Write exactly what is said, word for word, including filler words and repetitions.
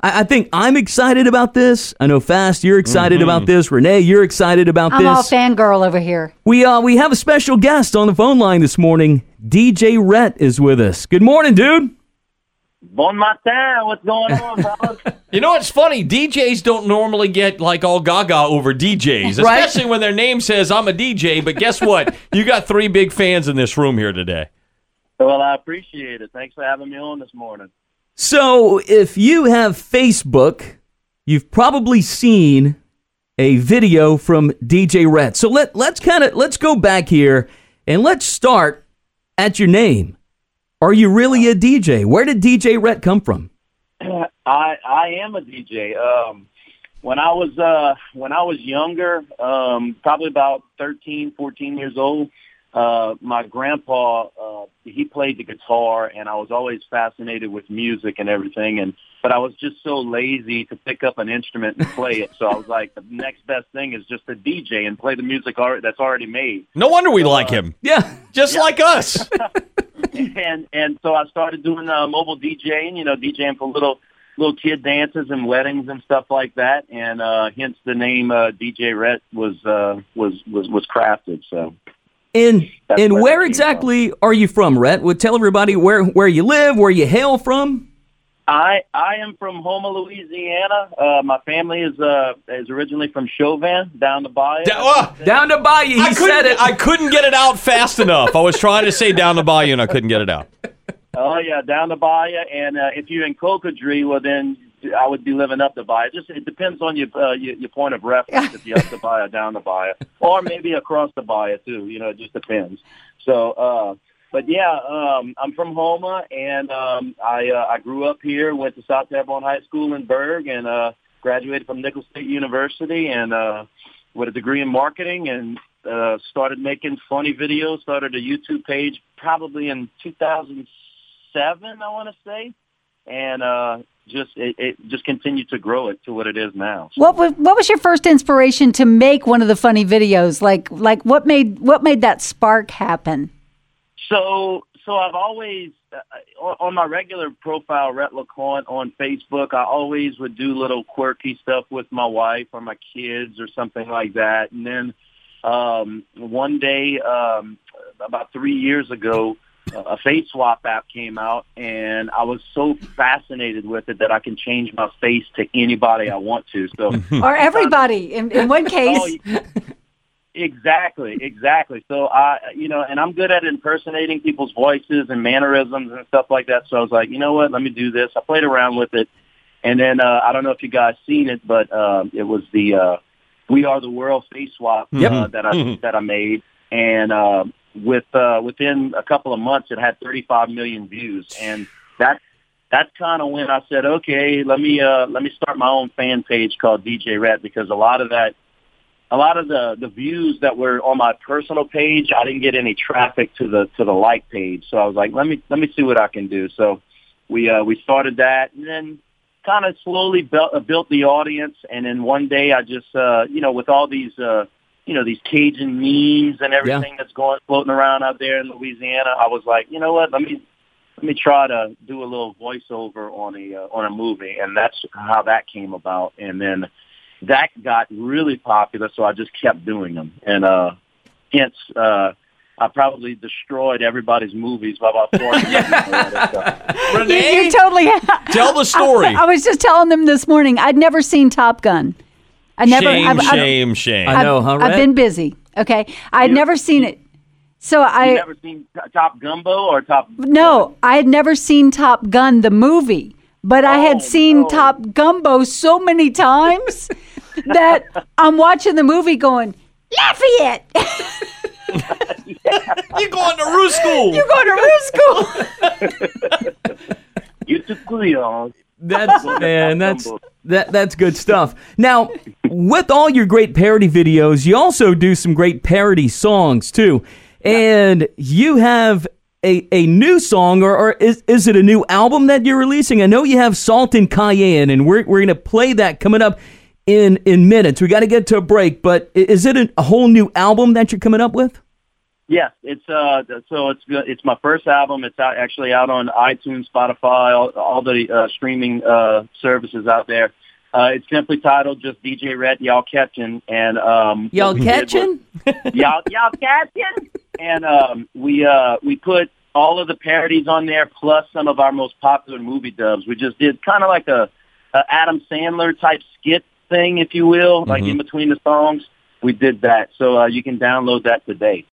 I, I think I'm excited about this. I know Fast, you're excited mm-hmm. about this. Renee, you're excited about I'm this. I'm all fangirl over here. We uh we have a special guest on the phone line this morning. D J Rhett is with us. Good morning, dude. Bon matin. What's going on, fellas? You know what's funny? D Js don't normally get like all gaga over D Js, right? Especially when their name says I'm a D J. But guess what? You got three big fans in this room here today. Well, I appreciate it. Thanks for having me on this morning. So, if you have Facebook, you've probably seen a video from D J Rhett. So let let's kind of let's go back here and let's start at your name. Are you really a D J? Where did D J Rhett come from? I I am a D J. Um, when I was uh, when I was younger, um, probably about thirteen, fourteen years old, uh, my grandpa uh, he played the guitar, and I was always fascinated with music and everything. And but I was just so lazy to pick up an instrument and play it. So I was like, the next best thing is just a D J and play the music that's already made. No wonder we uh, like him. Yeah, just yeah. like us. and and so I started doing uh, mobile DJing, you know, DJing for little little kid dances and weddings and stuff like that, and uh, hence the name uh, D J Rhett was uh, was was was crafted. So, and and where, where exactly from. Are you from, Rhett? Well, tell everybody where where you live, where you hail from. I I am from Houma, Louisiana. Uh, my family is uh is originally from Chauvin, down the bayou. Da- uh, down the bayou. He I said it. I couldn't get it out fast enough. I was trying to say down the bayou, and I couldn't get it out. Oh yeah, down the bayou. And uh, if you're in Cocodrie, well then I would be living up the bayou. Just it depends on your uh, your, your point of reference. If you're up the bayou, down the bayou, or maybe across the bayou too. You know, it just depends. So. uh But yeah, um, I'm from Houma, and um, I uh, I grew up here. Went to South Dearborn High School in Berg, and uh, graduated from Nicholls State University, and uh, with a degree in marketing, and uh, started making funny videos. Started a YouTube page probably in two thousand seven, I want to say, and uh, just it, it just continued to grow it to what it is now. So. What was what was your first inspiration to make one of the funny videos? Like like what made what made that spark happen? So, so I've always, uh, on my regular profile, Rhett LeCointe on Facebook, I always would do little quirky stuff with my wife or my kids or something like that. And then um, one day, um, about three years ago, a face swap app came out, and I was so fascinated with it that I can change my face to anybody I want to. So, or everybody, in, in one case. Oh, Exactly, exactly. So I, you know, and I'm good at impersonating people's voices and mannerisms and stuff like that. So I was like, you know what, let me do this. I played around with it, and then uh, I don't know if you guys seen it, but uh, it was the uh, "We Are the World" face swap uh, yep. that I that I made, and uh, with uh, within a couple of months, it had thirty-five million views, and that that's kind of when I said, okay, let me uh, let me start my own fan page called D J Rhett, because a lot of that. A lot of the, the views that were on my personal page, I didn't get any traffic to the to the like page. So I was like, let me let me see what I can do. So we uh, we started that, and then kind of slowly built, uh, built the audience. And then one day, I just uh, you know, with all these uh, you know these Cajun memes and everything yeah. that's going floating around out there in Louisiana, I was like, you know what, let me let me try to do a little voiceover on a uh, on a movie, and that's how that came about. And then. That got really popular, so I just kept doing them. And uh, hence, uh, I probably destroyed everybody's movies by about four years. Renee, you, you totally have. Tell the story. I, I was just telling them this morning, I'd never seen Top Gun. I never. Shame, I've, shame, I've, shame. I know, huh, I've, I've been busy, okay? I'd you, never seen it. So I you never seen Top Gumbo or Top No, I had never seen Top Gun, the movie. But I had oh, seen no. Top Gumbo so many times that I'm watching the movie going, Lafayette! You're going to Roo School! You're going to Roo School! You took Cleon. That's, man, that's, that, that's good stuff. Now, with all your great parody videos, you also do some great parody songs, too. And you have... A, a new song, or, or is is it a new album that you're releasing? I know you have Salt and Cayenne, and we're we're going to play that coming up in, in minutes. We got to get to a break, but is it a, a whole new album that you're coming up with? Yes, it's uh, so it's it's my first album. It's out, actually out on iTunes, Spotify, all, all the uh, streaming uh, services out there. Uh, it's simply titled just D J Rhett, Y'all Catchin', and um, Y'all Catchin'? y'all y'all catchin', and um, we uh, we put all of the parodies on there, plus some of our most popular movie dubs. We just did kind of like a, a Adam Sandler type skit thing, if you will, mm-hmm. like in between the songs. We did that, so uh, you can download that today.